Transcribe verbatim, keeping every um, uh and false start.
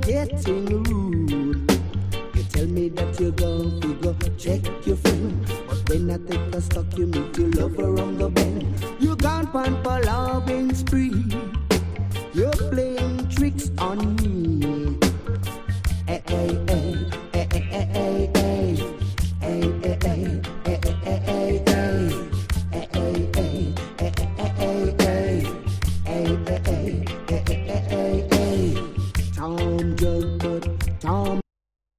getting rude. You tell me that you're going to go check your friend, but when I take a stock, you meet your lover on the bend. You can't pan for loving spree. You're playing tricks on me. Hey, hey, hey, hey, hey, hey, hey, hey, hey, hey, hey, hey, hey, hey. Tom